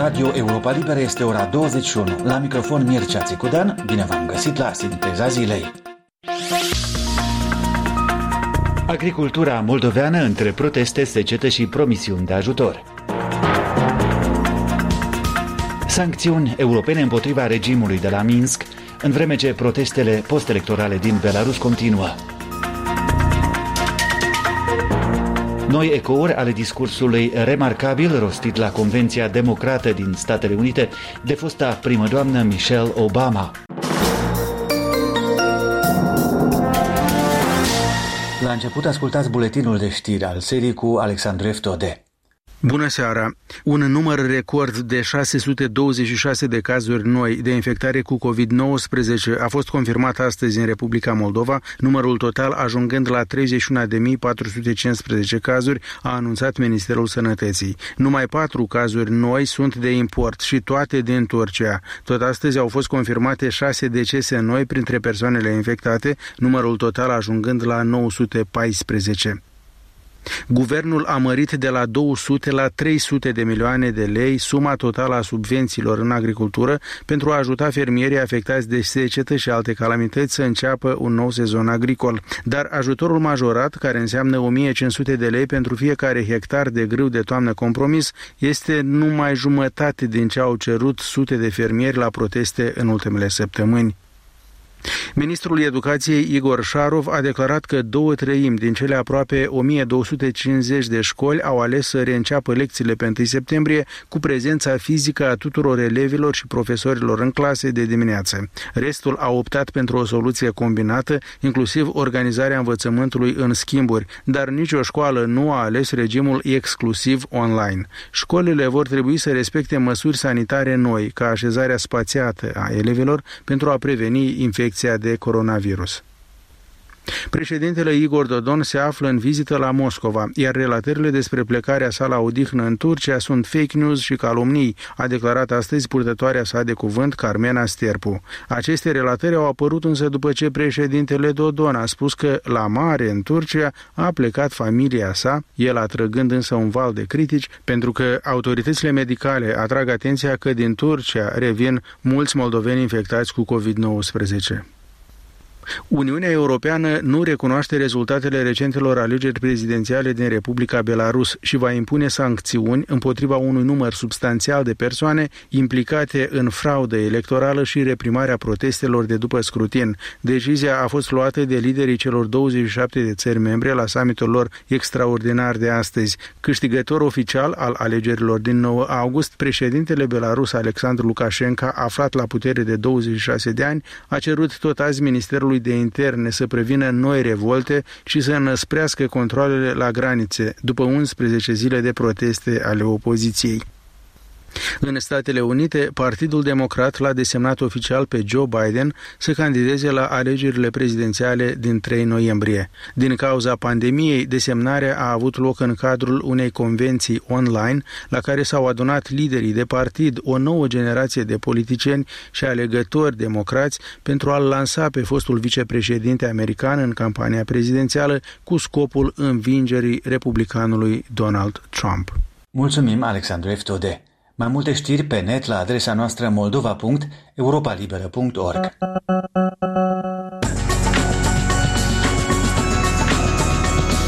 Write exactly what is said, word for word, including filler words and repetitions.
Radio Europa Liberă este ora douăzeci și unu. La microfon Mircea Țicudan, bine v-am găsit la Sinteza Zilei. Agricultura moldoveană între proteste, secetă și promisiuni de ajutor. Sancțiuni europene împotriva regimului de la Minsk, în vreme ce protestele post-electorale din Belarus continuă. Noi ecouri ale discursului remarcabil rostit la Convenția Democrată din Statele Unite de fosta primădoamnă Michelle Obama. La început ascultați buletinul de știri al serii cu Alexandru Eftode. Bună seara! Un număr record de șase sute douăzeci și șase de cazuri noi de infectare cu covid nouăsprezece a fost confirmat astăzi în Republica Moldova, numărul total ajungând la treizeci și unu de mii patru sute cincisprezece cazuri, a anunțat Ministerul Sănătății. Numai patru cazuri noi sunt de import și toate din Turcia. Tot astăzi au fost confirmate șase decese noi printre persoanele infectate, numărul total ajungând la nouă sute paisprezece. Guvernul a mărit de la două sute la trei sute de milioane de lei suma totală a subvențiilor în agricultură pentru a ajuta fermierii afectați de secetă și alte calamități să înceapă un nou sezon agricol. Dar ajutorul majorat, care înseamnă o mie cinci sute de lei pentru fiecare hectar de grâu de toamnă compromis, este numai jumătate din ce au cerut sute de fermieri la proteste în ultimele săptămâni. Ministrul Educației Igor Șarov a declarat că două treimi din cele aproape o mie două sute cincizeci de școli au ales să reînceapă lecțiile pe întâi septembrie cu prezența fizică a tuturor elevilor și profesorilor în clase de dimineață. Restul a optat pentru o soluție combinată, inclusiv organizarea învățământului în schimburi, dar nicio școală nu a ales regimul exclusiv online. Școlile vor trebui să respecte măsuri sanitare noi, ca așezarea spațiată a elevilor pentru a preveni infecții de coronavirus. Președintele Igor Dodon se află în vizită la Moscova, iar relatările despre plecarea sa la odihnă în Turcia sunt fake news și calomnii, a declarat astăzi purtătoarea sa de cuvânt Carmena Sterpu. Aceste relatări au apărut însă după ce președintele Dodon a spus că la mare în Turcia a plecat familia sa, el atrăgând însă un val de critici pentru că autoritățile medicale atrag atenția că din Turcia revin mulți moldoveni infectați cu covid nouăsprezece. Uniunea Europeană nu recunoaște rezultatele recentelor alegeri prezidențiale din Republica Belarus și va impune sancțiuni împotriva unui număr substanțial de persoane implicate în fraudă electorală și reprimarea protestelor de după scrutin. Decizia a fost luată de liderii celor douăzeci și șapte de țări membre la summitul lor extraordinar de astăzi. Câștigător oficial al alegerilor din nouă august, președintele Belarus Alexandru Lukashenko, aflat la putere de douăzeci și șase de ani, a cerut tot azi Ministerului de Interne să prevină noi revolte și să înăsprească controalele la granițe, după unsprezece zile de proteste ale opoziției. În Statele Unite, Partidul Democrat l-a desemnat oficial pe Joe Biden să candideze la alegerile prezidențiale din trei noiembrie. Din cauza pandemiei, desemnarea a avut loc în cadrul unei convenții online la care s-au adunat liderii de partid, o nouă generație de politicieni și alegători democrați pentru a-l lansa pe fostul vicepreședinte american în campania prezidențială cu scopul învingerii republicanului Donald Trump. Mulțumim, Alexandru Eftode. Mai multe știri pe net la adresa noastră moldova punct europa liberă punct org.